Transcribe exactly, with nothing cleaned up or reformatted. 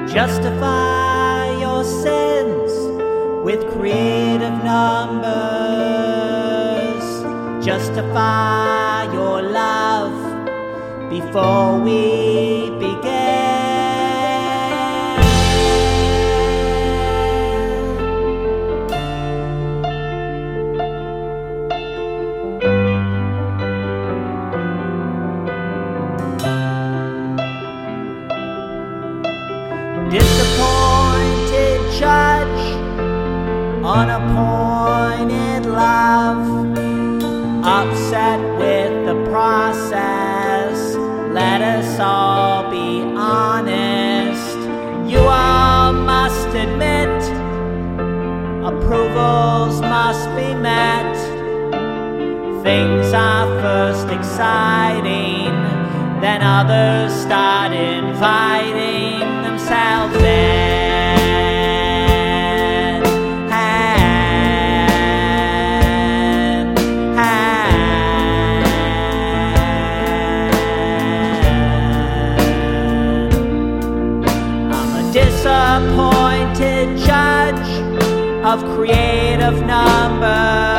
Justify your sins with creative numbers. Justify your love before we begin. Disappointed judge, unappointed love, upset with the process. Let us all be honest. You all must admit approvals must be met. Things are first exciting, then others start inviting themselves in. Hand, hand. I'm a disappointed judge of creative numbers.